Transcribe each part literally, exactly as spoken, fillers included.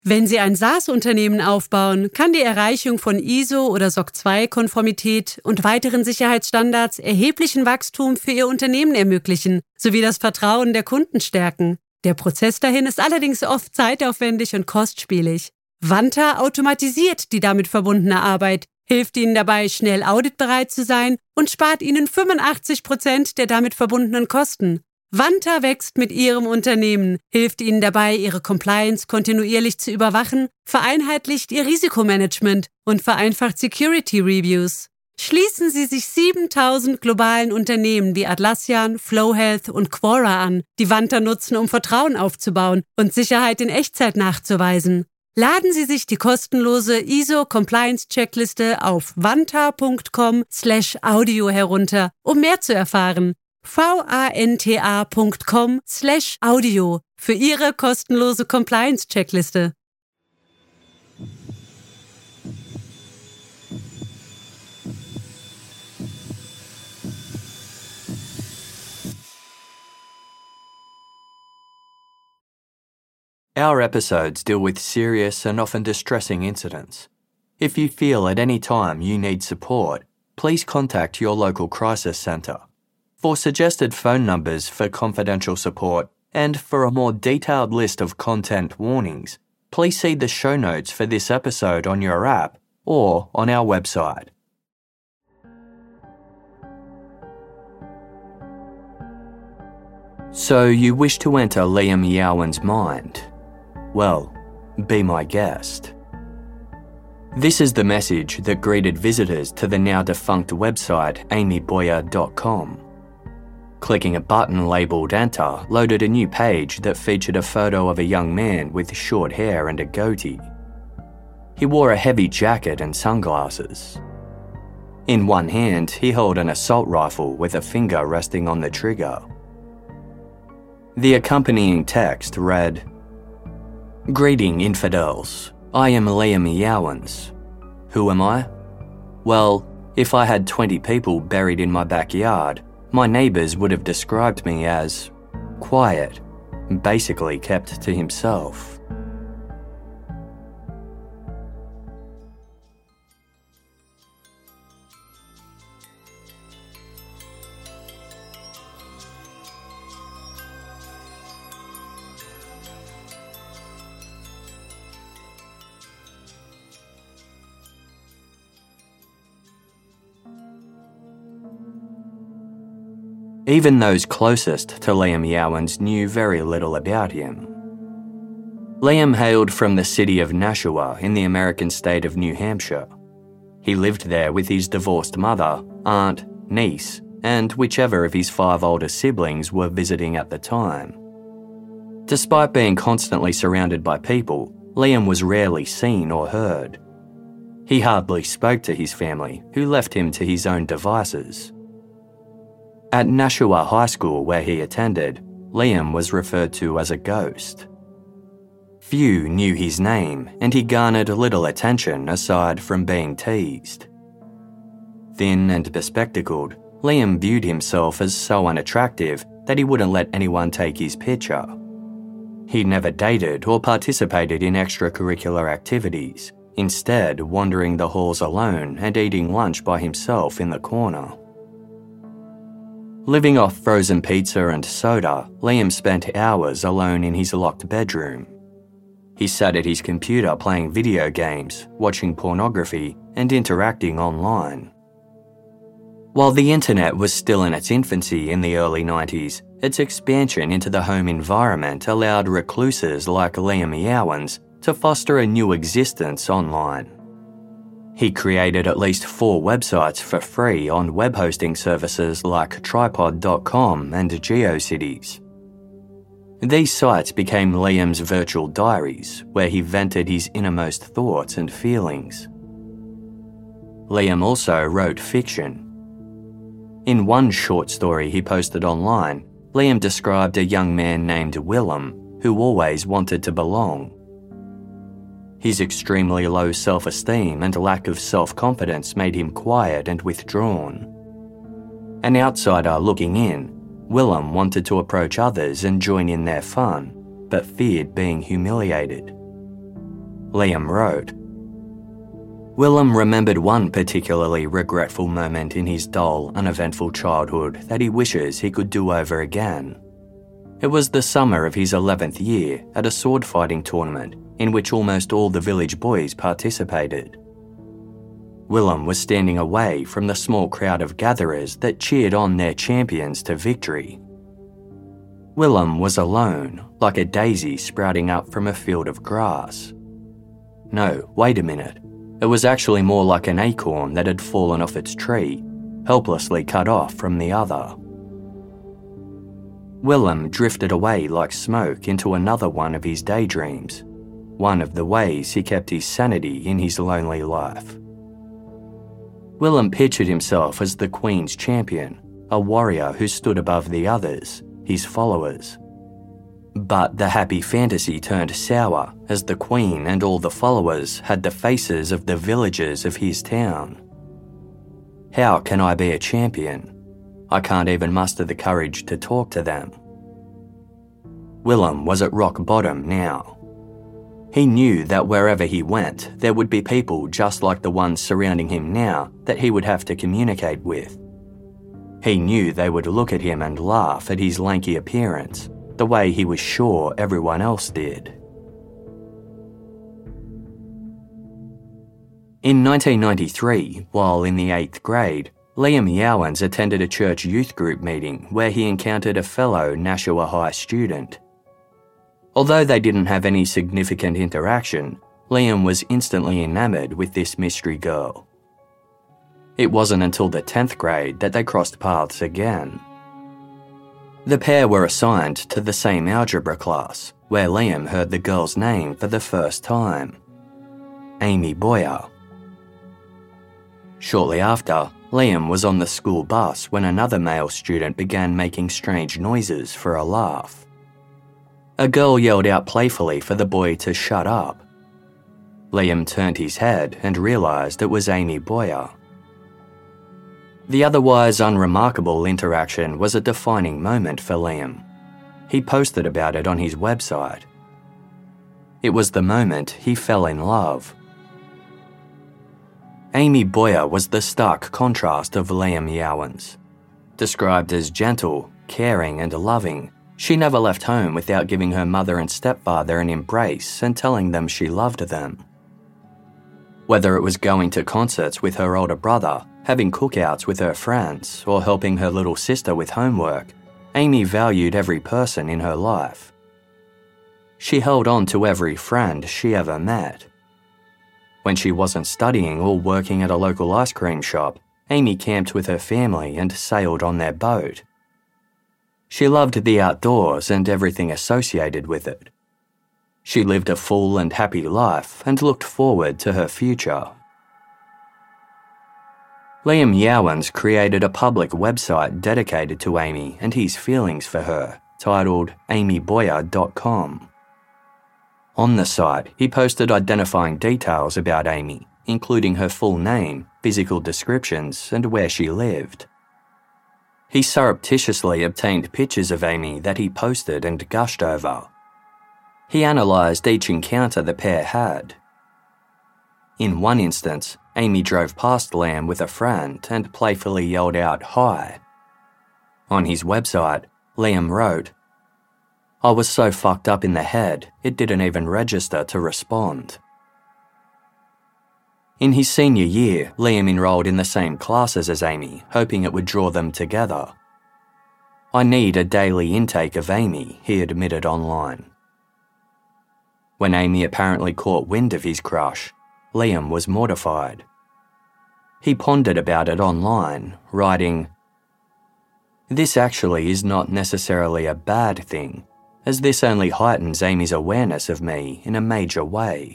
Wenn Sie ein SaaS-Unternehmen aufbauen, kann die Erreichung von I S O oder S O C zwei Konformität und weiteren Sicherheitsstandards erheblichen Wachstum für Ihr Unternehmen ermöglichen, sowie das Vertrauen der Kunden stärken. Der Prozess dahin ist allerdings oft zeitaufwendig und kostspielig. Vanta automatisiert die damit verbundene Arbeit, hilft Ihnen dabei, schnell auditbereit zu sein und spart Ihnen fünfundachtzig Prozent der damit verbundenen Kosten. Vanta wächst mit Ihrem Unternehmen, hilft Ihnen dabei, Ihre Compliance kontinuierlich zu überwachen, vereinheitlicht Ihr Risikomanagement und vereinfacht Security Reviews. Schließen Sie sich siebentausend globalen Unternehmen wie Atlassian, FlowHealth und Quora an, die Vanta nutzen, um Vertrauen aufzubauen und Sicherheit in Echtzeit nachzuweisen. Laden Sie sich die kostenlose I S O-Compliance-Checkliste auf vanta.com slash audio herunter, um mehr zu erfahren. vanta.com slash audio für Ihre kostenlose Compliance-Checkliste. Our episodes deal with serious and often distressing incidents. If you feel at any time you need support, please contact your local crisis centre. For suggested phone numbers for confidential support and for a more detailed list of content warnings, please see the show notes for this episode on your app or on our website. So you wish to enter Liam Yowan's mind? Well, be my guest. This is the message that greeted visitors to the now-defunct website amy boyer dot com. Clicking a button labelled Enter loaded a new page that featured a photo of a young man with short hair and a goatee. He wore a heavy jacket and sunglasses. In one hand, he held an assault rifle with a finger resting on the trigger. The accompanying text read, "Greeting, infidels. I am Liam Yowans. Who am I? Well, if I had twenty people buried in my backyard, my neighbours would have described me as quiet, basically kept to himself." Even those closest to Liam Yowans knew very little about him. Liam hailed from the city of Nashua in the American state of New Hampshire. He lived there with his divorced mother, aunt, niece, and whichever of his five older siblings were visiting at the time. Despite being constantly surrounded by people, Liam was rarely seen or heard. He hardly spoke to his family, who left him to his own devices. At Nashua High School, where he attended, Liam was referred to as a ghost. Few knew his name, and he garnered little attention aside from being teased. Thin and bespectacled, Liam viewed himself as so unattractive that he wouldn't let anyone take his picture. He never dated or participated in extracurricular activities, instead wandering the halls alone and eating lunch by himself in the corner. Living off frozen pizza and soda, Liam spent hours alone in his locked bedroom. He sat at his computer playing video games, watching pornography, and interacting online. While the internet was still in its infancy in the early nineties, its expansion into the home environment allowed recluses like Liam Yowans to foster a new existence online. He created at least four websites for free on web hosting services like tripod dot com and GeoCities. These sites became Liam's virtual diaries, where he vented his innermost thoughts and feelings. Liam also wrote fiction. In one short story he posted online, Liam described a young man named Willem who always wanted to belong. His extremely low self-esteem and lack of self-confidence made him quiet and withdrawn. An outsider looking in, Willem wanted to approach others and join in their fun, but feared being humiliated. Liam wrote. Willem remembered one particularly regretful moment in his dull, uneventful childhood that he wishes he could do over again. It was the summer of his eleventh year at a sword fighting tournament in which almost all the village boys participated. Willem was standing away from the small crowd of gatherers that cheered on their champions to victory. Willem was alone, like a daisy sprouting up from a field of grass. No, wait a minute. It was actually more like an acorn that had fallen off its tree, helplessly cut off from the other. Willem drifted away like smoke into another one of his daydreams, one of the ways he kept his sanity in his lonely life. Willem pictured himself as the Queen's champion, a warrior who stood above the others, his followers. But the happy fantasy turned sour as the Queen and all the followers had the faces of the villagers of his town. How can I be a champion? I can't even muster the courage to talk to them. Willem was at rock bottom now. He knew that wherever he went, there would be people just like the ones surrounding him now that he would have to communicate with. He knew they would look at him and laugh at his lanky appearance, the way he was sure everyone else did. In nineteen ninety-three, while in the eighth grade, Liam Youwens attended a church youth group meeting where he encountered a fellow Nashua High student. Although they didn't have any significant interaction, Liam was instantly enamoured with this mystery girl. It wasn't until the tenth grade that they crossed paths again. The pair were assigned to the same algebra class, where Liam heard the girl's name for the first time. Amy Boyer. Shortly after, Liam was on the school bus when another male student began making strange noises for a laugh. A girl yelled out playfully for the boy to shut up. Liam turned his head and realised it was Amy Boyer. The otherwise unremarkable interaction was a defining moment for Liam. He posted about it on his website. It was the moment he fell in love. Amy Boyer was the stark contrast of Liam Youwens. Described as gentle, caring and loving, she never left home without giving her mother and stepfather an embrace and telling them she loved them. Whether it was going to concerts with her older brother, having cookouts with her friends, or helping her little sister with homework, Amy valued every person in her life. She held on to every friend she ever met. When she wasn't studying or working at a local ice cream shop, Amy camped with her family and sailed on their boat. She loved the outdoors and everything associated with it. She lived a full and happy life and looked forward to her future. Liam Youwens created a public website dedicated to Amy and his feelings for her, titled amy boyer dot com. On the site, he posted identifying details about Amy, including her full name, physical descriptions, and where she lived. He surreptitiously obtained pictures of Amy that he posted and gushed over. He analysed each encounter the pair had. In one instance, Amy drove past Liam with a friend and playfully yelled out, "Hi." On his website, Liam wrote, "I was so fucked up in the head, it didn't even register to respond." In his senior year, Liam enrolled in the same classes as Amy, hoping it would draw them together. "I need a daily intake of Amy," he admitted online. When Amy apparently caught wind of his crush, Liam was mortified. He pondered about it online, writing, "This actually is not necessarily a bad thing, as this only heightens Amy's awareness of me in a major way."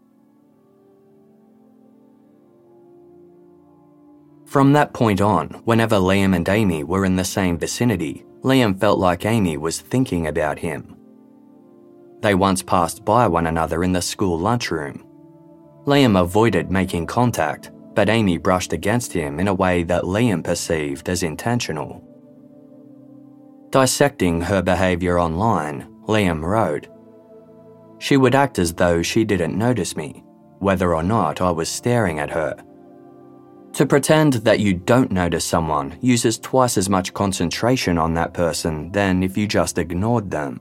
From that point on, whenever Liam and Amy were in the same vicinity, Liam felt like Amy was thinking about him. They once passed by one another in the school lunchroom. Liam avoided making contact, but Amy brushed against him in a way that Liam perceived as intentional. Dissecting her behaviour online, Liam wrote, She would act as though she didn't notice me, whether or not I was staring at her. To pretend that you don't notice someone uses twice as much concentration on that person than if you just ignored them.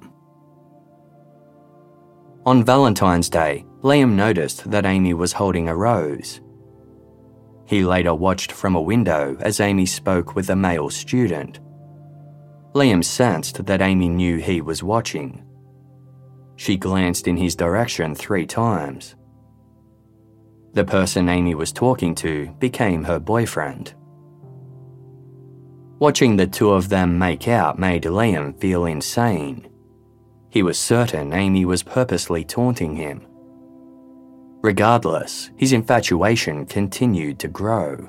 On Valentine's Day, Liam noticed that Amy was holding a rose. He later watched from a window as Amy spoke with a male student. Liam sensed that Amy knew he was watching. She glanced in his direction three times. The person Amy was talking to became her boyfriend. Watching the two of them make out made Liam feel insane. He was certain Amy was purposely taunting him. Regardless, his infatuation continued to grow.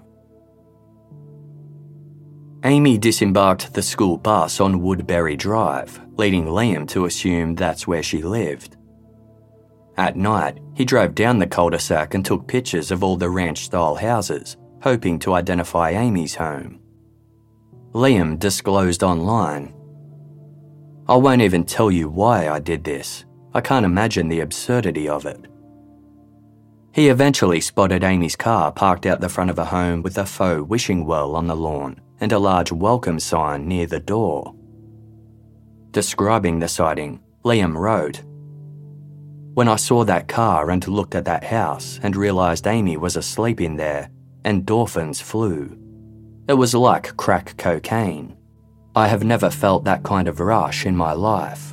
Amy disembarked the school bus on Woodbury Drive, leading Liam to assume that's where she lived. At night, he drove down the cul-de-sac and took pictures of all the ranch-style houses, hoping to identify Amy's home. Liam disclosed online, "I won't even tell you why I did this. I can't imagine the absurdity of it." He eventually spotted Amy's car parked out the front of a home with a faux wishing well on the lawn and a large welcome sign near the door. Describing the sighting, Liam wrote, "When I saw that car and looked at that house and realised Amy was asleep in there, endorphins flew. It was like crack cocaine. I have never felt that kind of rush in my life."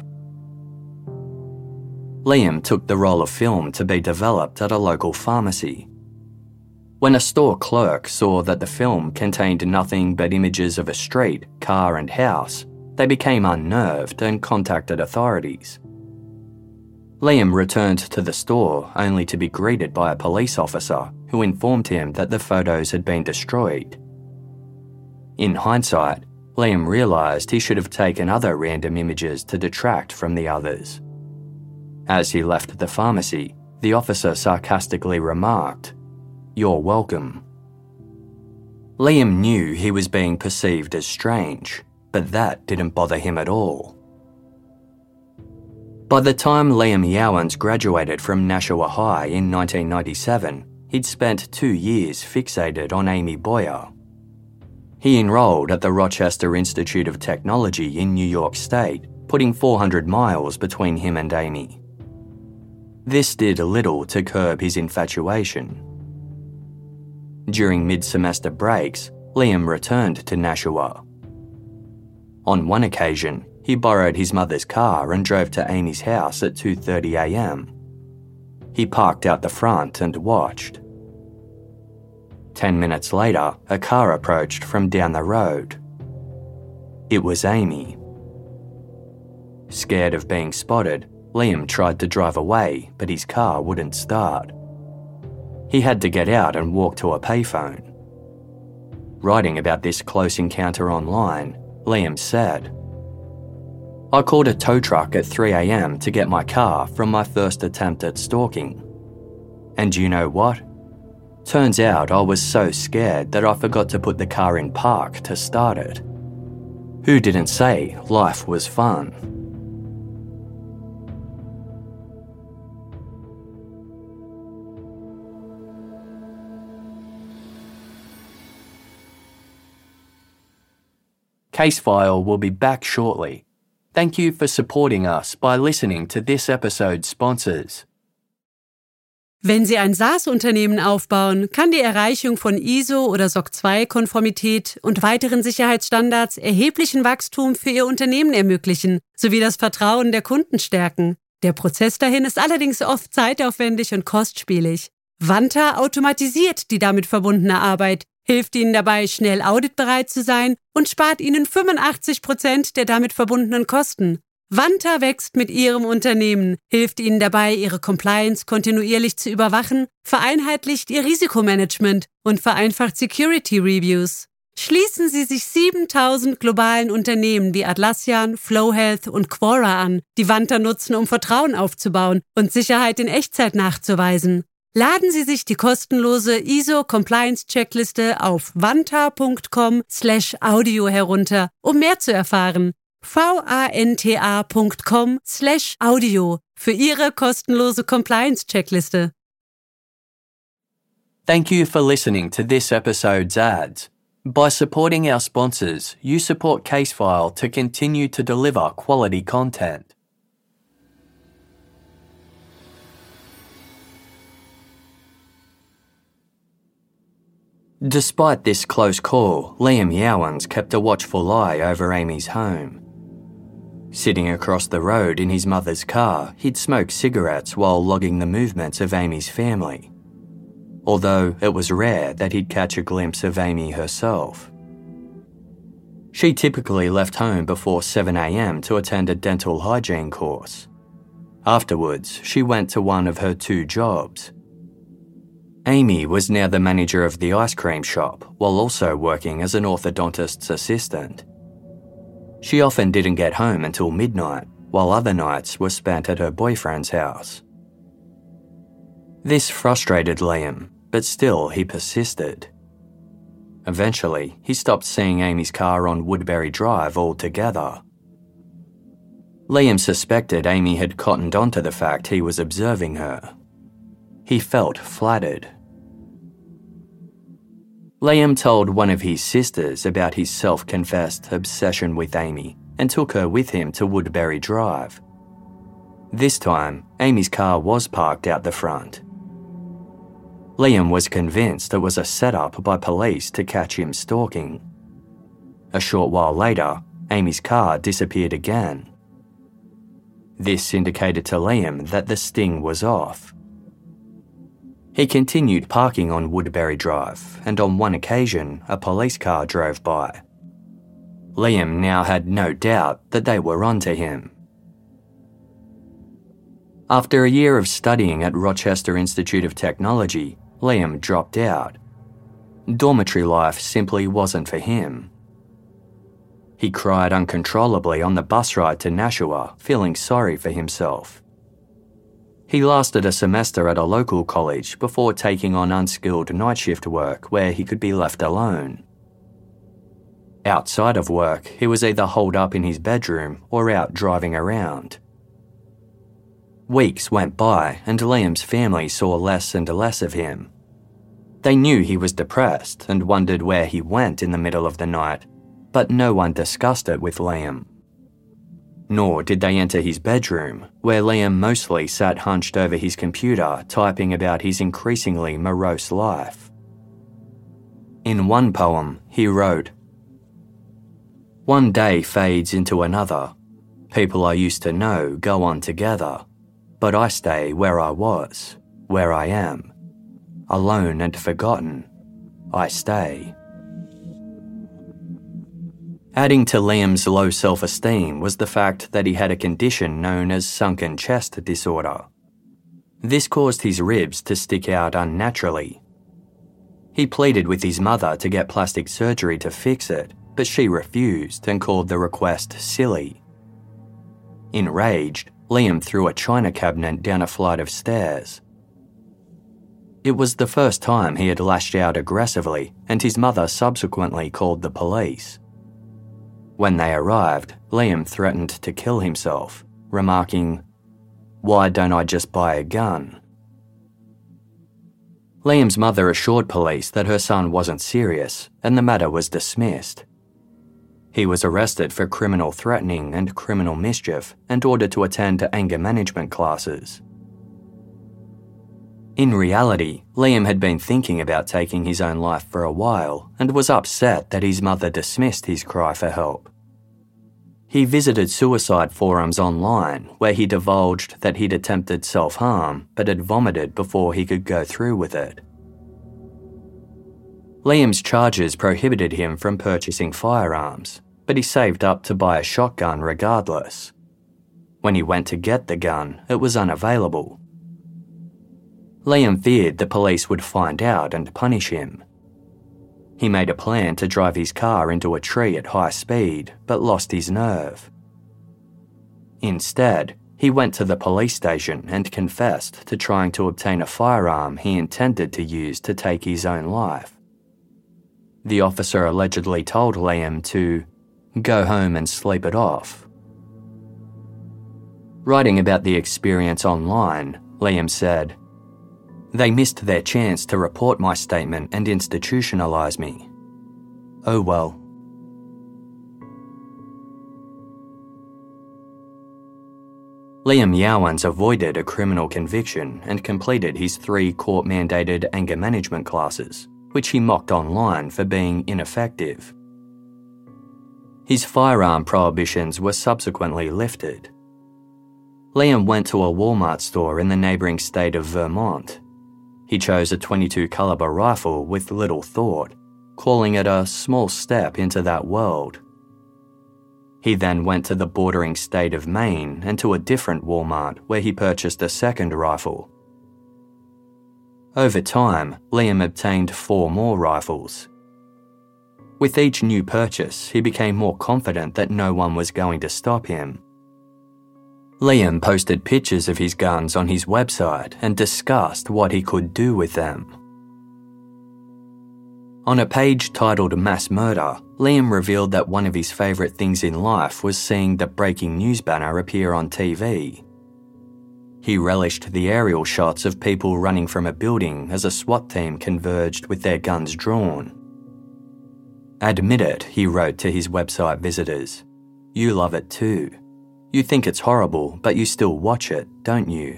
Liam took the roll of film to be developed at a local pharmacy. When a store clerk saw that the film contained nothing but images of a street, car and house, they became unnerved and contacted authorities. Liam returned to the store only to be greeted by a police officer who informed him that the photos had been destroyed. In hindsight, Liam realised he should have taken other random images to detract from the others. As he left the pharmacy, the officer sarcastically remarked, "You're welcome." Liam knew he was being perceived as strange, but that didn't bother him at all. By the time Liam Yowens graduated from Nashua High in nineteen ninety-seven, he'd spent two years fixated on Amy Boyer. He enrolled at the Rochester Institute of Technology in New York State, putting four hundred miles between him and Amy. This did little to curb his infatuation. During mid-semester breaks, Liam returned to Nashua. On one occasion, he borrowed his mother's car and drove to Amy's house at two thirty a m. He parked out the front and watched. Ten minutes later, a car approached from down the road. It was Amy. Scared of being spotted, Liam tried to drive away, but his car wouldn't start. He had to get out and walk to a payphone. Writing about this close encounter online, Liam said, "I called a tow truck at three a m to get my car from my first attempt at stalking. And you know what? Turns out I was so scared that I forgot to put the car in park to start it. Who didn't say life was fun?" Casefile will be back shortly. Thank you for supporting us by listening to this episode's sponsors. Wenn Sie ein SaaS-Unternehmen aufbauen, kann die Erreichung von I S O oder S O C zwei Konformität und weiteren Sicherheitsstandards erheblichen Wachstum für Ihr Unternehmen ermöglichen, sowie das Vertrauen der Kunden stärken. Der Prozess dahin ist allerdings oft zeitaufwendig und kostspielig. Vanta automatisiert die damit verbundene Arbeit, hilft Ihnen dabei, schnell auditbereit zu sein und spart Ihnen fünfundachtzig Prozent der damit verbundenen Kosten. Vanta wächst mit Ihrem Unternehmen, hilft Ihnen dabei, Ihre Compliance kontinuierlich zu überwachen, vereinheitlicht Ihr Risikomanagement und vereinfacht Security Reviews. Schließen Sie sich siebentausend globalen Unternehmen wie Atlassian, Flowhealth und Quora an, die Vanta nutzen, um Vertrauen aufzubauen und Sicherheit in Echtzeit nachzuweisen. Laden Sie sich die kostenlose I S O-Compliance-Checkliste auf vanta punkt com slash audio herunter, um mehr zu erfahren. vanta punkt com slash audio für Ihre kostenlose Compliance-Checkliste. Thank you for listening to this episode's ads. By supporting our sponsors, you support Casefile to continue to deliver quality content. Despite this close call, Liam Yowans kept a watchful eye over Amy's home. Sitting across the road in his mother's car, he'd smoke cigarettes while logging the movements of Amy's family, although it was rare that he'd catch a glimpse of Amy herself. She typically left home before seven a.m. to attend a dental hygiene course. Afterwards, she went to one of her two jobs. Amy was now the manager of the ice cream shop, while also working as an orthodontist's assistant. She often didn't get home until midnight, while other nights were spent at her boyfriend's house. This frustrated Liam, but still he persisted. Eventually, he stopped seeing Amy's car on Woodbury Drive altogether. Liam suspected Amy had cottoned onto the fact he was observing her. He felt flattered. Liam told one of his sisters about his self-confessed obsession with Amy and took her with him to Woodbury Drive. This time, Amy's car was parked out the front. Liam was convinced it was a setup by police to catch him stalking. A short while later, Amy's car disappeared again. This indicated to Liam that the sting was off. He continued parking on Woodbury Drive, and on one occasion, a police car drove by. Liam now had no doubt that they were onto him. After a year of studying at Rochester Institute of Technology, Liam dropped out. Dormitory life simply wasn't for him. He cried uncontrollably on the bus ride to Nashua, feeling sorry for himself. He lasted a semester at a local college before taking on unskilled night shift work where he could be left alone. Outside of work, he was either holed up in his bedroom or out driving around. Weeks went by and Liam's family saw less and less of him. They knew he was depressed and wondered where he went in the middle of the night, but no one discussed it with Liam. Nor did they enter his bedroom, where Liam mostly sat hunched over his computer typing about his increasingly morose life. In one poem, he wrote, "One day fades into another. People I used to know go on together, but I stay where I was, where I am. Alone and forgotten, I stay." Adding to Liam's low self-esteem was the fact that he had a condition known as sunken chest disorder. This caused his ribs to stick out unnaturally. He pleaded with his mother to get plastic surgery to fix it, but she refused and called the request silly. Enraged, Liam threw a china cabinet down a flight of stairs. It was the first time he had lashed out aggressively, and his mother subsequently called the police. When they arrived, Liam threatened to kill himself, remarking, "Why don't I just buy a gun?" Liam's mother assured police that her son wasn't serious and the matter was dismissed. He was arrested for criminal threatening and criminal mischief and ordered to attend anger management classes. In reality, Liam had been thinking about taking his own life for a while and was upset that his mother dismissed his cry for help. He visited suicide forums online where he divulged that he'd attempted self-harm but had vomited before he could go through with it. Liam's charges prohibited him from purchasing firearms, but he saved up to buy a shotgun regardless. When he went to get the gun, it was unavailable. Liam feared the police would find out and punish him. He made a plan to drive his car into a tree at high speed, but lost his nerve. Instead, he went to the police station and confessed to trying to obtain a firearm he intended to use to take his own life. The officer allegedly told Liam to go home and sleep it off. Writing about the experience online, Liam said, "They missed their chance to report my statement and institutionalise me. Oh well." Liam Yowans avoided a criminal conviction and completed his three court-mandated anger management classes, which he mocked online for being ineffective. His firearm prohibitions were subsequently lifted. Liam went to a Walmart store in the neighbouring state of Vermont. He chose a twenty-two caliber rifle with little thought, calling it a small step into that world. He then went to the bordering state of Maine and to a different Walmart where he purchased a second rifle. Over time, Liam obtained four more rifles. With each new purchase, he became more confident that no one was going to stop him. Liam posted pictures of his guns on his website and discussed what he could do with them. On a page titled Mass Murder, Liam revealed that one of his favourite things in life was seeing the breaking news banner appear on T V. He relished the aerial shots of people running from a building as a SWAT team converged with their guns drawn. "Admit it," he wrote to his website visitors. "You love it too. You think it's horrible, but you still watch it, don't you?"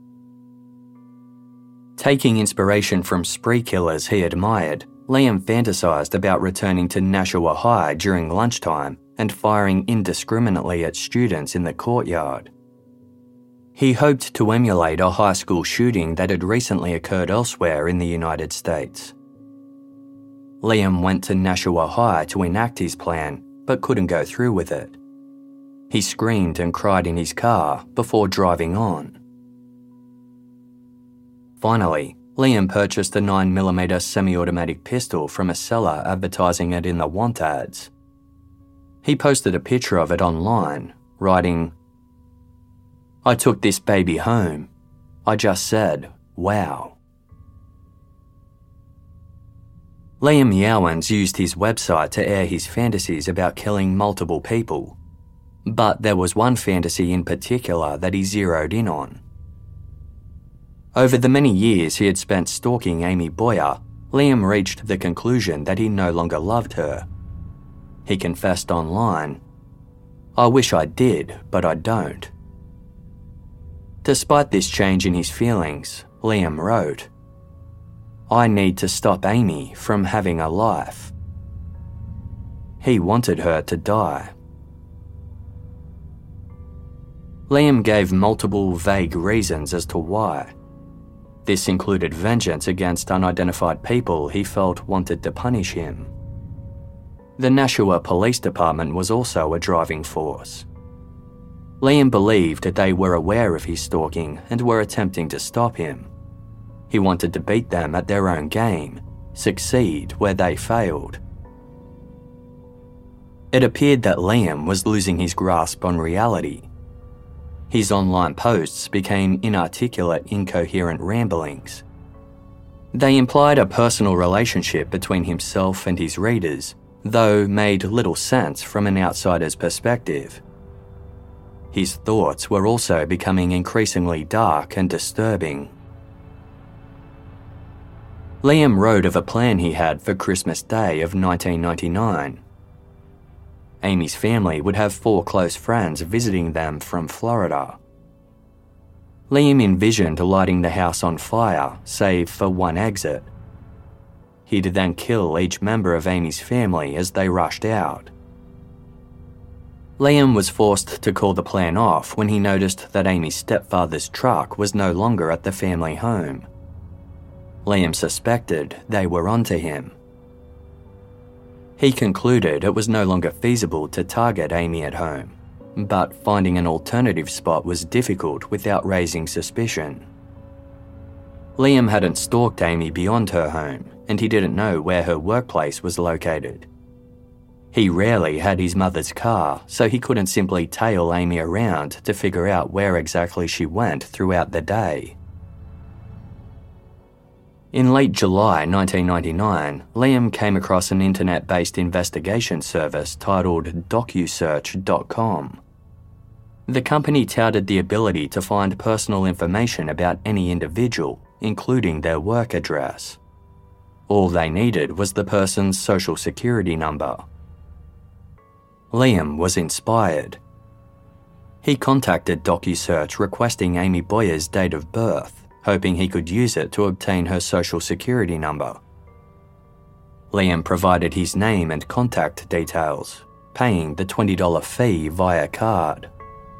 Taking inspiration from spree killers he admired, Liam fantasised about returning to Nashua High during lunchtime and firing indiscriminately at students in the courtyard. He hoped to emulate a high school shooting that had recently occurred elsewhere in the United States. Liam went to Nashua High to enact his plan, but couldn't go through with it. He screamed and cried in his car before driving on. Finally, Liam purchased a nine millimeter semi-automatic pistol from a seller advertising it in the want ads. He posted a picture of it online, writing, "I took this baby home. I just said, wow." Liam Yowans used his website to air his fantasies about killing multiple people, but there was one fantasy in particular that he zeroed in on. Over the many years he had spent stalking Amy Boyer, Liam reached the conclusion that he no longer loved her. He confessed online, "I wish I did, but I don't." Despite this change in his feelings, Liam wrote, "I need to stop Amy from having a life." He wanted her to die. Liam gave multiple vague reasons as to why. This included vengeance against unidentified people he felt wanted to punish him. The Nashua Police Department was also a driving force. Liam believed that they were aware of his stalking and were attempting to stop him. He wanted to beat them at their own game, succeed where they failed. It appeared that Liam was losing his grasp on reality. His online posts became inarticulate, incoherent ramblings. They implied a personal relationship between himself and his readers, though made little sense from an outsider's perspective. His thoughts were also becoming increasingly dark and disturbing. Liam wrote of a plan he had for Christmas Day of nineteen ninety-nine. Amy's family would have four close friends visiting them from Florida. Liam envisioned lighting the house on fire, save for one exit. He'd then kill each member of Amy's family as they rushed out. Liam was forced to call the plan off when he noticed that Amy's stepfather's truck was no longer at the family home. Liam suspected they were onto him. He concluded it was no longer feasible to target Amy at home, but finding an alternative spot was difficult without raising suspicion. Liam hadn't stalked Amy beyond her home, and he didn't know where her workplace was located. He rarely had his mother's car, so he couldn't simply tail Amy around to figure out where exactly she went throughout the day. In late July nineteen ninety-nine, Liam came across an internet-based investigation service titled docusearch dot com. The company touted the ability to find personal information about any individual, including their work address. All they needed was the person's social security number. Liam was inspired. He contacted DocuSearch requesting Amy Boyer's date of birth, hoping he could use it to obtain her social security number. Liam provided his name and contact details, paying the twenty dollars fee via card.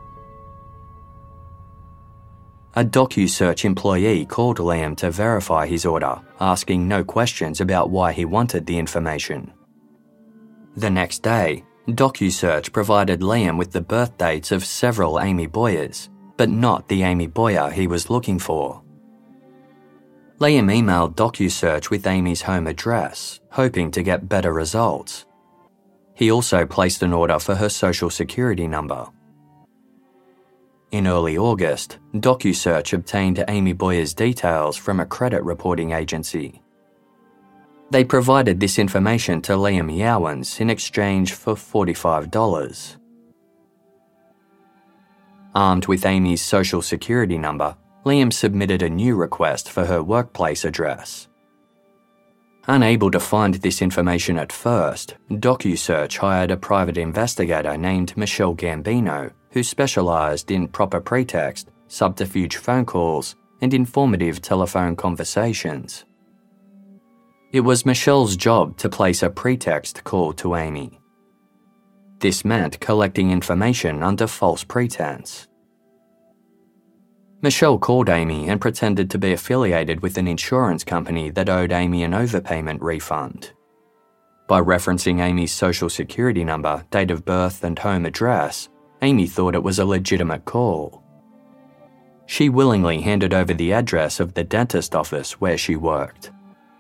A DocuSearch employee called Liam to verify his order, asking no questions about why he wanted the information. The next day, DocuSearch provided Liam with the birth dates of several Amy Boyers, but not the Amy Boyer he was looking for. Liam emailed DocuSearch with Amy's home address, hoping to get better results. He also placed an order for her social security number. In early August, DocuSearch obtained Amy Boyer's details from a credit reporting agency. They provided this information to Liam Yowens in exchange for forty-five dollars. Armed with Amy's social security number, Liam submitted a new request for her workplace address. Unable to find this information at first, DocuSearch hired a private investigator named Michelle Gambino, who specialised in proper pretext, subterfuge phone calls, and informative telephone conversations. It was Michelle's job to place a pretext call to Amy. This meant collecting information under false pretense. Michelle called Amy and pretended to be affiliated with an insurance company that owed Amy an overpayment refund. By referencing Amy's social security number, date of birth, and home address, Amy thought it was a legitimate call. She willingly handed over the address of the dentist office where she worked.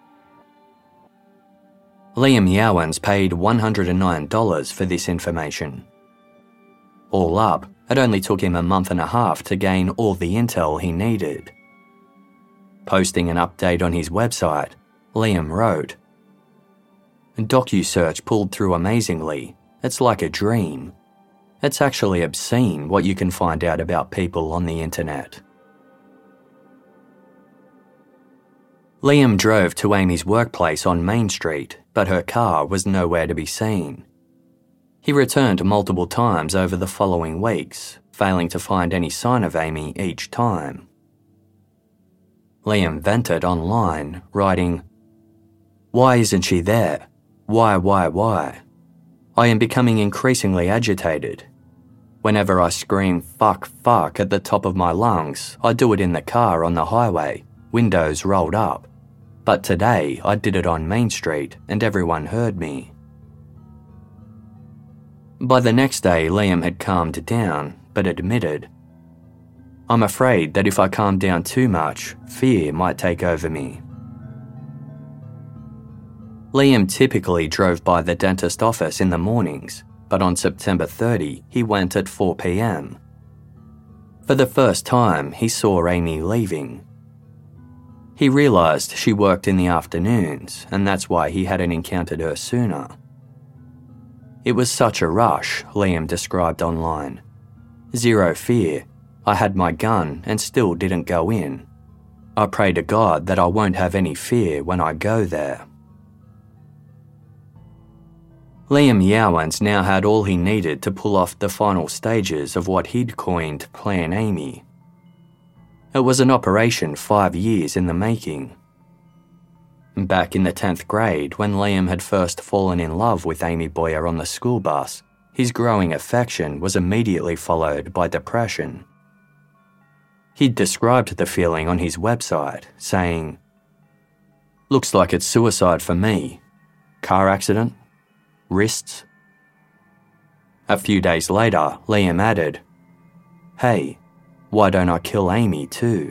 Liam Yowens paid one hundred nine dollars for this information. All up, it only took him a month and a half to gain all the intel he needed. Posting an update on his website, Liam wrote, "DocuSearch pulled through amazingly. It's like a dream. It's actually obscene what you can find out about people on the internet." Liam drove to Amy's workplace on Main Street, but her car was nowhere to be seen. He returned multiple times over the following weeks, failing to find any sign of Amy each time. Liam vented online, writing, "Why isn't she there? Why, why, why? I am becoming increasingly agitated. Whenever I scream fuck, fuck at the top of my lungs, I do it in the car on the highway, windows rolled up. But today I did it on Main Street and everyone heard me." By the next day, Liam had calmed down, but admitted, "I'm afraid that if I calm down too much, fear might take over me." Liam typically drove by the dentist office in the mornings, but on September thirtieth, he went at four p.m. For the first time, he saw Amy leaving. He realised she worked in the afternoons, and that's why he hadn't encountered her sooner. "It was such a rush," Liam described online. "Zero fear. I had my gun and still didn't go in. I pray to God that I won't have any fear when I go there." Liam Yowens now had all he needed to pull off the final stages of what he'd coined Plan Amy. It was an operation five years in the making. Back in the tenth grade, when Liam had first fallen in love with Amy Boyer on the school bus, his growing affection was immediately followed by depression. He'd described the feeling on his website, saying, "Looks like it's suicide for me. Car accident? Wrists?" A few days later, Liam added, "Hey, why don't I kill Amy too?"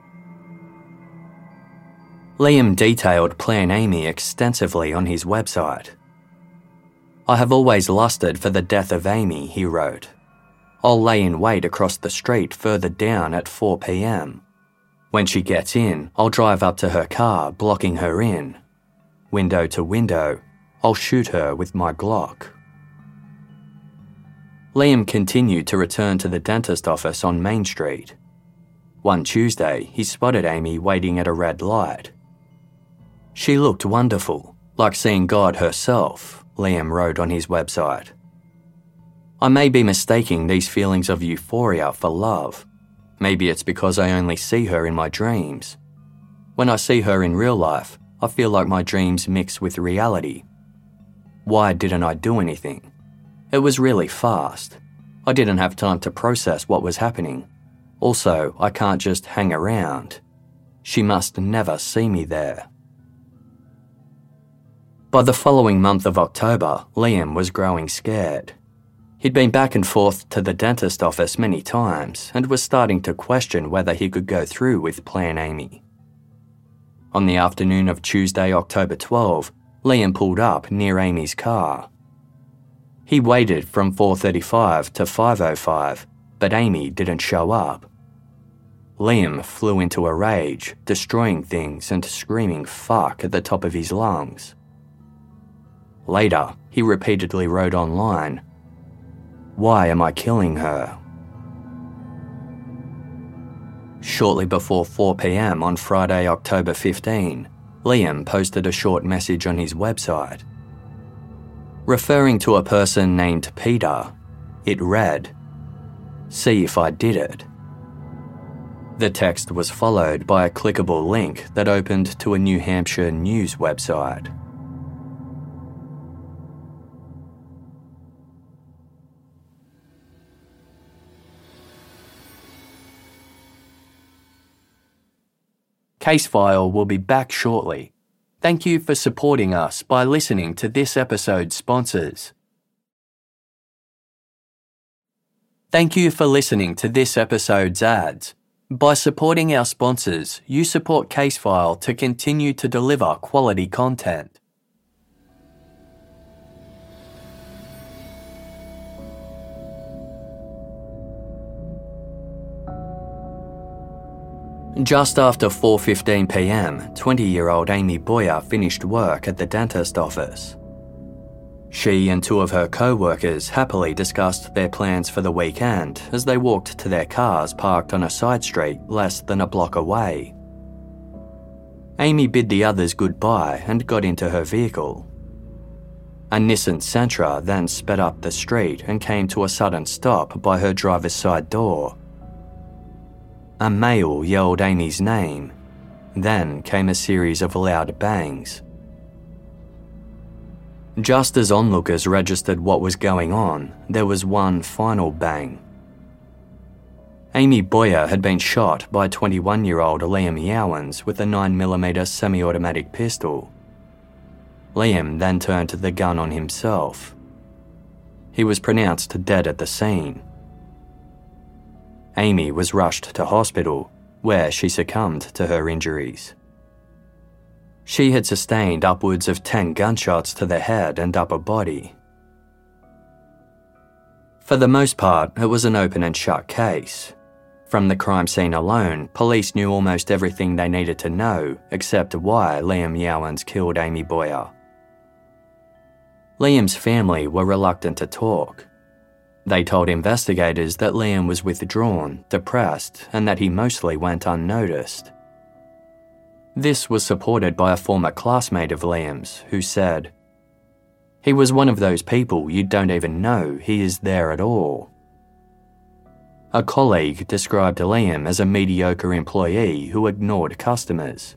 Liam detailed Plan Amy extensively on his website. "I have always lusted for the death of Amy," he wrote. "I'll lay in wait across the street further down at four p.m. When she gets in, I'll drive up to her car, blocking her in. Window to window, I'll shoot her with my Glock." Liam continued to return to the dentist office on Main Street. One Tuesday, he spotted Amy waiting at a red light. She looked wonderful, like seeing God herself, Liam wrote on his website. I may be mistaking these feelings of euphoria for love. Maybe it's because I only see her in my dreams. When I see her in real life, I feel like my dreams mix with reality. Why didn't I do anything? It was really fast. I didn't have time to process what was happening. Also, I can't just hang around. She must never see me there. By the following month of October, Liam was growing scared. He'd been back and forth to the dentist office many times and was starting to question whether he could go through with Plan Amy. On the afternoon of Tuesday, October twelfth, Liam pulled up near Amy's car. He waited from four thirty-five to five oh five, but Amy didn't show up. Liam flew into a rage, destroying things and screaming fuck at the top of his lungs. Later, he repeatedly wrote online, "Why am I killing her?" Shortly before four p.m. on Friday, October fifteenth, Liam posted a short message on his website. Referring to a person named Peter, it read, "See if I did it." The text was followed by a clickable link that opened to a New Hampshire news website. Casefile will be back shortly. Thank you for supporting us by listening to this episode's sponsors. Thank you for listening to this episode's ads. By supporting our sponsors, you support Casefile to continue to deliver quality content. Just after four fifteen p.m, twenty-year-old Amy Boyer finished work at the dentist office. She and two of her co-workers happily discussed their plans for the weekend as they walked to their cars parked on a side street less than a block away. Amy bid the others goodbye and got into her vehicle. A Nissan Sentra then sped up the street and came to a sudden stop by her driver's side door. A male yelled Amy's name. Then came a series of loud bangs. Just as onlookers registered what was going on, there was one final bang. Amy Boyer had been shot by twenty-one-year-old Liam Yowans with a nine millimeter semi-automatic pistol. Liam then turned the gun on himself. He was pronounced dead at the scene. Amy was rushed to hospital, where she succumbed to her injuries. She had sustained upwards of ten gunshots to the head and upper body. For the most part, it was an open and shut case. From the crime scene alone, police knew almost everything they needed to know, except why Liam Yowans killed Amy Boyer. Liam's family were reluctant to talk. They told investigators that Liam was withdrawn, depressed, and that he mostly went unnoticed. This was supported by a former classmate of Liam's, who said, "He was one of those people you don't even know he is there at all." A colleague described Liam as a mediocre employee who ignored customers.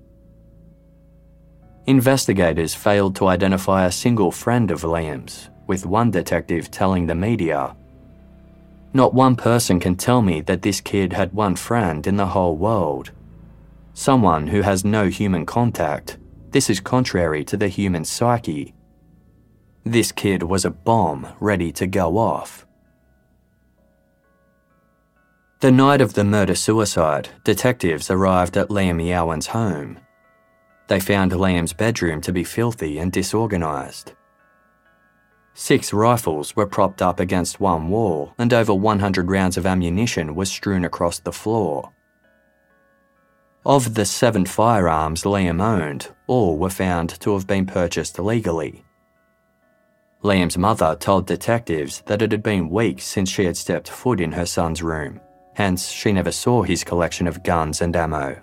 Investigators failed to identify a single friend of Liam's, with one detective telling the media, "Not one person can tell me that this kid had one friend in the whole world. Someone who has no human contact. This is contrary to the human psyche. This kid was a bomb ready to go off." The night of the murder-suicide, detectives arrived at Liam Yowan's home. They found Liam's bedroom to be filthy and disorganised. Six rifles were propped up against one wall and over one hundred rounds of ammunition were strewn across the floor. Of the seven firearms Liam owned, all were found to have been purchased legally. Liam's mother told detectives that it had been weeks since she had stepped foot in her son's room, hence she never saw his collection of guns and ammo.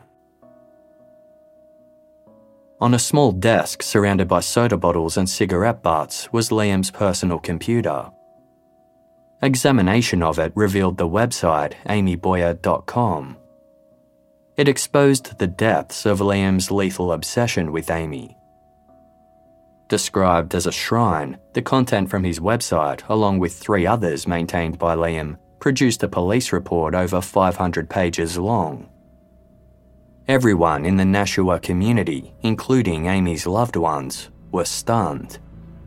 On a small desk surrounded by soda bottles and cigarette butts was Liam's personal computer. Examination of it revealed the website amy boyer dot com. It exposed the depths of Liam's lethal obsession with Amy. Described as a shrine, the content from his website, along with three others maintained by Liam, produced a police report over five hundred pages long. Everyone in the Nashua community, including Amy's loved ones, were stunned.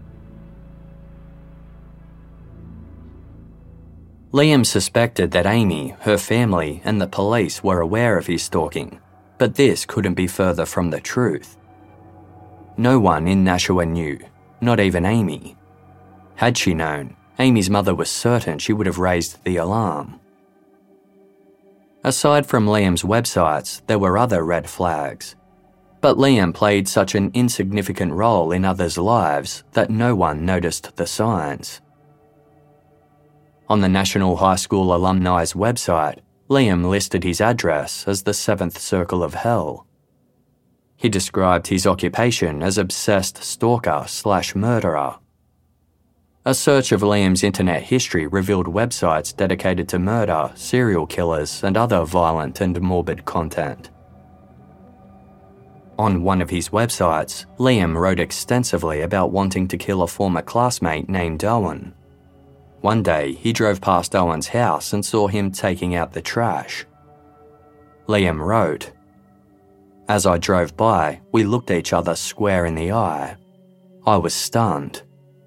Liam suspected that Amy, her family, and the police were aware of his stalking, but this couldn't be further from the truth. No one in Nashua knew, not even Amy. Had she known, Amy's mother was certain she would have raised the alarm. Aside from Liam's websites, there were other red flags. But Liam played such an insignificant role in others' lives that no one noticed the signs. On the National High School alumni's website, Liam listed his address as the Seventh Circle of Hell. He described his occupation as obsessed stalker slash murderer. A search of Liam's internet history revealed websites dedicated to murder, serial killers, and other violent and morbid content. On one of his websites, Liam wrote extensively about wanting to kill a former classmate named Owen. One day, he drove past Owen's house and saw him taking out the trash. Liam wrote, "As I drove by, we looked each other square in the eye. I was stunned."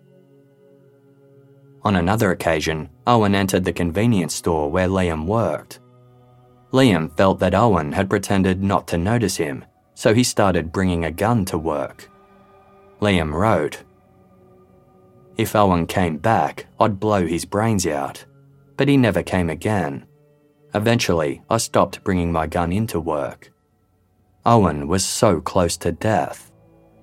On another occasion, Owen entered the convenience store where Liam worked. Liam felt that Owen had pretended not to notice him, so he started bringing a gun to work. Liam wrote, "If Owen came back, I'd blow his brains out, but he never came again. Eventually, I stopped bringing my gun into work. Owen was so close to death."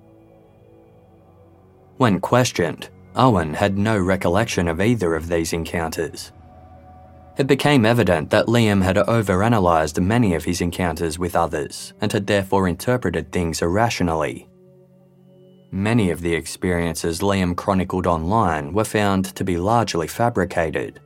When questioned, Owen had no recollection of either of these encounters. It became evident that Liam had overanalyzed many of his encounters with others and had therefore interpreted things irrationally. Many of the experiences Liam chronicled online were found to be largely fabricated.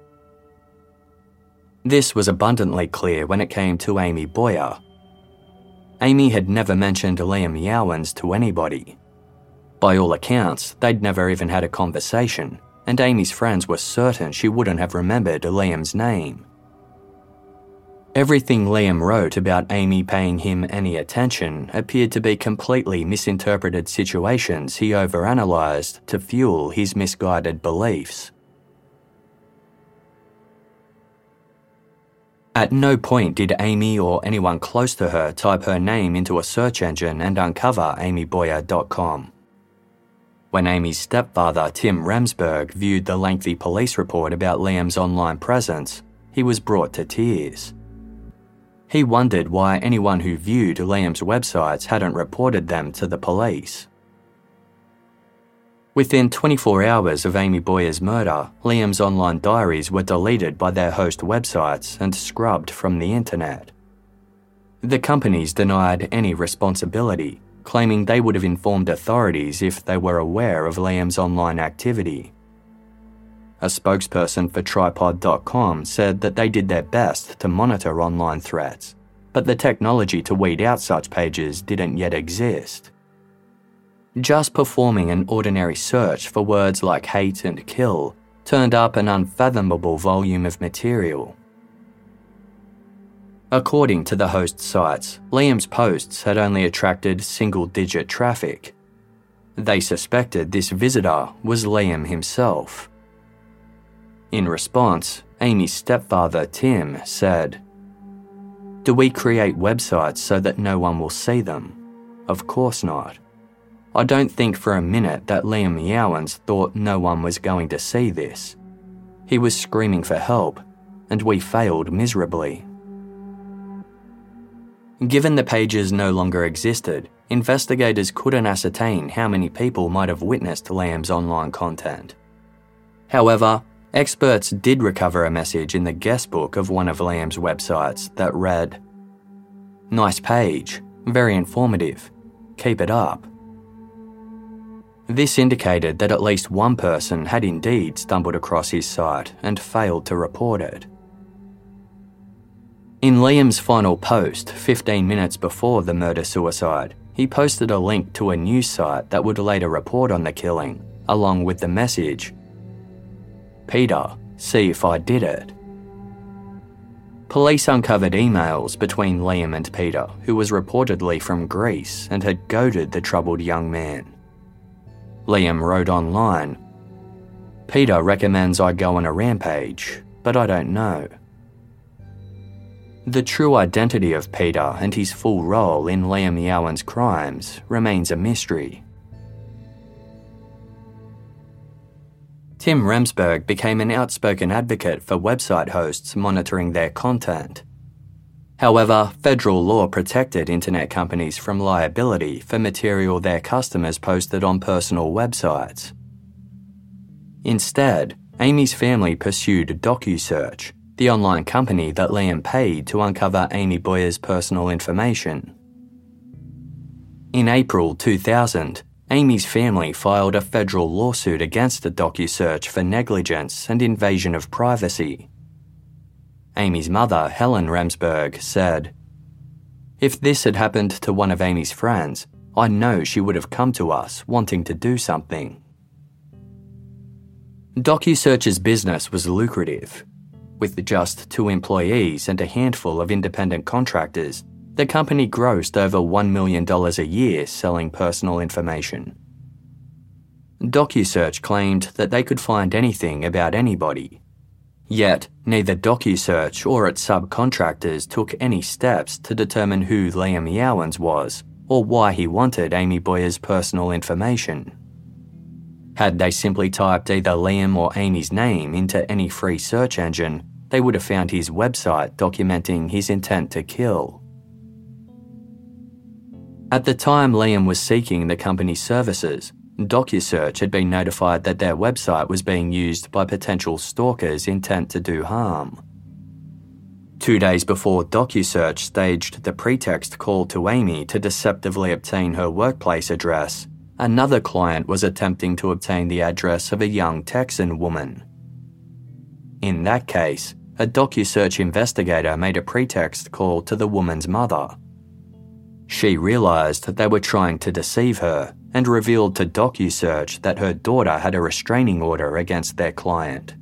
This was abundantly clear when it came to Amy Boyer. Amy had never mentioned Liam Yowens to anybody. By all accounts, they'd never even had a conversation, and Amy's friends were certain she wouldn't have remembered Liam's name. Everything Liam wrote about Amy paying him any attention appeared to be completely misinterpreted situations he overanalyzed to fuel his misguided beliefs. At no point did Amy or anyone close to her type her name into a search engine and uncover amy boyer dot com. When Amy's stepfather, Tim Remsburg, viewed the lengthy police report about Liam's online presence, he was brought to tears. He wondered why anyone who viewed Liam's websites hadn't reported them to the police. Within twenty-four hours of Amy Boyer's murder, Liam's online diaries were deleted by their host websites and scrubbed from the internet. The companies denied any responsibility, claiming they would have informed authorities if they were aware of Liam's online activity. A spokesperson for tripod dot com said that they did their best to monitor online threats, but the technology to weed out such pages didn't yet exist. Just performing an ordinary search for words like hate and kill turned up an unfathomable volume of material. According to the host sites, Liam's posts had only attracted single-digit traffic. They suspected this visitor was Liam himself. In response, Amy's stepfather, Tim, said, "Do we create websites so that no one will see them? Of course not. I don't think for a minute that Liam Yowens thought no one was going to see this. He was screaming for help, and we failed miserably." Given the pages no longer existed, investigators couldn't ascertain how many people might have witnessed Liam's online content. However, experts did recover a message in the guestbook of one of Liam's websites that read, "Nice page, very informative, keep it up." This indicated that at least one person had indeed stumbled across his site and failed to report it. In Liam's final post, fifteen minutes before the murder-suicide, he posted a link to a news site that would later report on the killing, along with the message, "Peter, see if I did it." Police uncovered emails between Liam and Peter, who was reportedly from Greece and had goaded the troubled young man. Liam wrote online, "Peter recommends I go on a rampage, but I don't know." The true identity of Peter and his full role in Liam Yowan's crimes remains a mystery. Tim Remsburg became an outspoken advocate for website hosts monitoring their content. However, federal law protected internet companies from liability for material their customers posted on personal websites. Instead, Amy's family pursued DocuSearch, the online company that Liam paid to uncover Amy Boyer's personal information. In April two thousand, Amy's family filed a federal lawsuit against the DocuSearch for negligence and invasion of privacy. Amy's mother, Helen Remsburg, said, "If this had happened to one of Amy's friends, I know she would have come to us wanting to do something." DocuSearch's business was lucrative. With just two employees and a handful of independent contractors, the company grossed over one million dollars a year selling personal information. DocuSearch claimed that they could find anything about anybody. Yet, neither DocuSearch or its subcontractors took any steps to determine who Liam Yowans was or why he wanted Amy Boyer's personal information. Had they simply typed either Liam or Amy's name into any free search engine, they would have found his website documenting his intent to kill. At the time Liam was seeking the company's services, DocuSearch had been notified that their website was being used by potential stalkers intent to do harm. Two days before DocuSearch staged the pretext call to Amy to deceptively obtain her workplace address, another client was attempting to obtain the address of a young Texan woman. In that case, a DocuSearch investigator made a pretext call to the woman's mother. She realised that they were trying to deceive her and revealed to DocuSearch that her daughter had a restraining order against their client.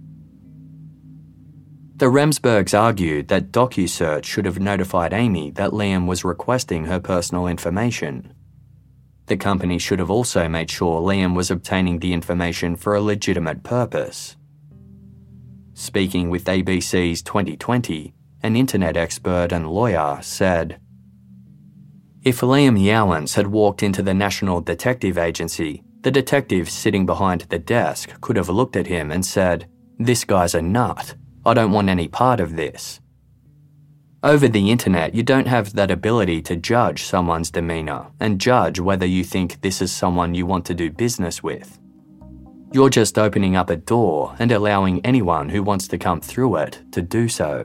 The Remsburgs argued that DocuSearch should have notified Amy that Liam was requesting her personal information. The company should have also made sure Liam was obtaining the information for a legitimate purpose. Speaking with A B C's twenty twenty, an internet expert and lawyer said, "If Liam Yowans had walked into the National Detective Agency, the detective sitting behind the desk could have looked at him and said, 'This guy's a nut. I don't want any part of this.' Over the internet, you don't have that ability to judge someone's demeanour and judge whether you think this is someone you want to do business with. You're just opening up a door and allowing anyone who wants to come through it to do so."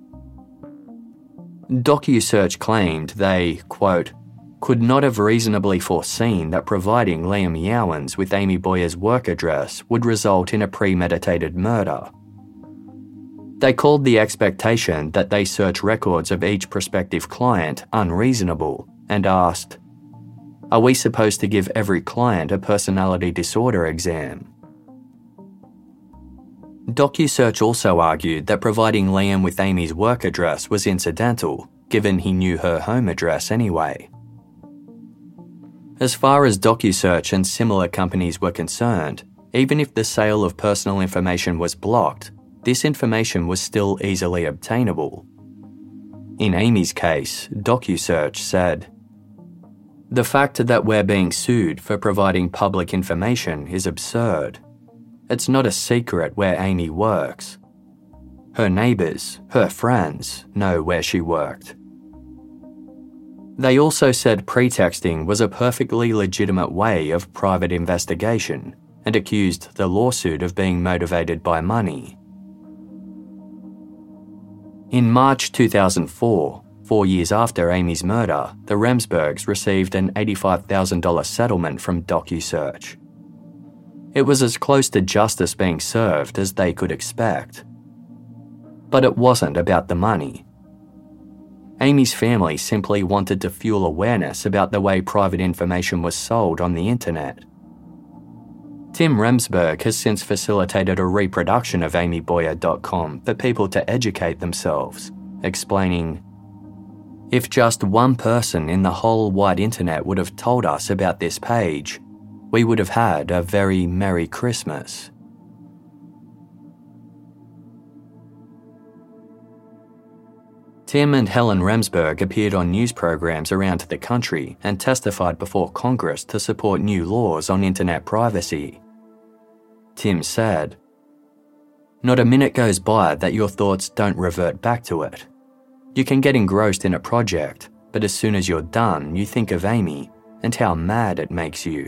DocuSearch claimed they, quote, "could not have reasonably foreseen that providing Liam Yowans with Amy Boyer's work address would result in a premeditated murder." They called the expectation that they search records of each prospective client unreasonable and asked, "Are we supposed to give every client a personality disorder exam?" DocuSearch also argued that providing Liam with Amy's work address was incidental, given he knew her home address anyway. As far as DocuSearch and similar companies were concerned, even if the sale of personal information was blocked, this information was still easily obtainable. In Amy's case, DocuSearch said, "The fact that we're being sued for providing public information is absurd. It's not a secret where Amy works. Her neighbours, her friends, know where she worked." They also said pretexting was a perfectly legitimate way of private investigation and accused the lawsuit of being motivated by money. In March two thousand four, four years after Amy's murder, the Remsburgs received an eighty-five thousand dollars settlement from DocuSearch. It was as close to justice being served as they could expect. But it wasn't about the money. Amy's family simply wanted to fuel awareness about the way private information was sold on the internet. Tim Remsburg has since facilitated a reproduction of amy boyer dot com for people to educate themselves, explaining, "If just one person in the whole wide internet would have told us about this page, we would have had a very Merry Christmas." Tim and Helen Remsburg appeared on news programs around the country and testified before Congress to support new laws on internet privacy. Tim said, "Not a minute goes by that your thoughts don't revert back to it. You can get engrossed in a project, but as soon as you're done, you think of Amy and how mad it makes you."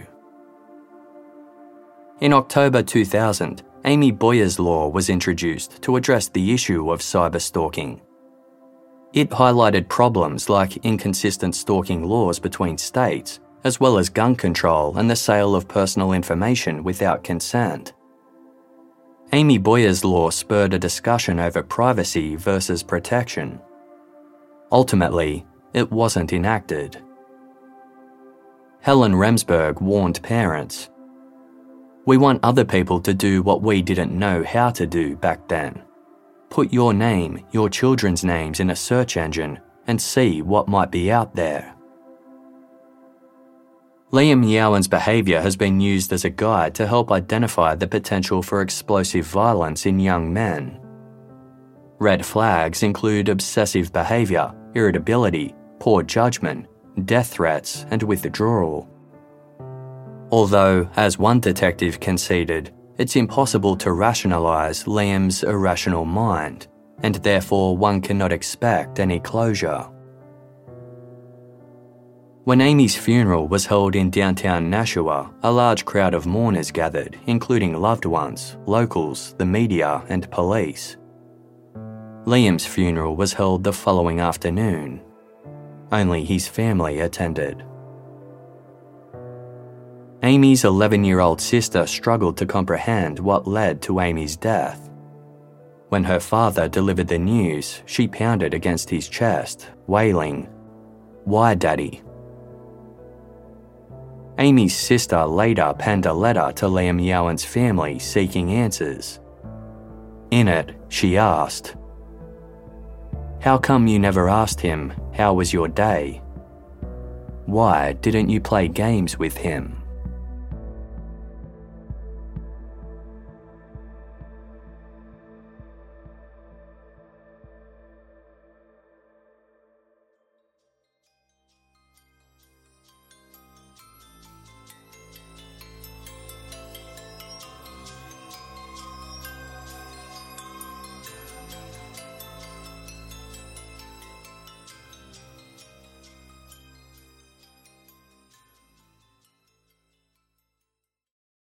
In October two thousand, Amy Boyer's Law was introduced to address the issue of cyberstalking. It highlighted problems like inconsistent stalking laws between states, as well as gun control and the sale of personal information without consent. Amy Boyer's Law spurred a discussion over privacy versus protection. Ultimately, it wasn't enacted. Helen Remsburg warned parents, "We want other people to do what we didn't know how to do back then. Put your name, your children's names in a search engine and see what might be out there." Liam Yowan's behaviour has been used as a guide to help identify the potential for explosive violence in young men. Red flags include obsessive behaviour, irritability, poor judgment, death threats, and withdrawal. Although, as one detective conceded, it's impossible to rationalise Liam's irrational mind, and therefore one cannot expect any closure. When Amy's funeral was held in downtown Nashua, a large crowd of mourners gathered, including loved ones, locals, the media, and police. Liam's funeral was held the following afternoon. Only his family attended. Amy's eleven-year-old sister struggled to comprehend what led to Amy's death. When her father delivered the news, she pounded against his chest, wailing, "Why, Daddy?" Amy's sister later penned a letter to Liam Yowan's family seeking answers. In it, she asked, "How come you never asked him, how was your day? Why didn't you play games with him?"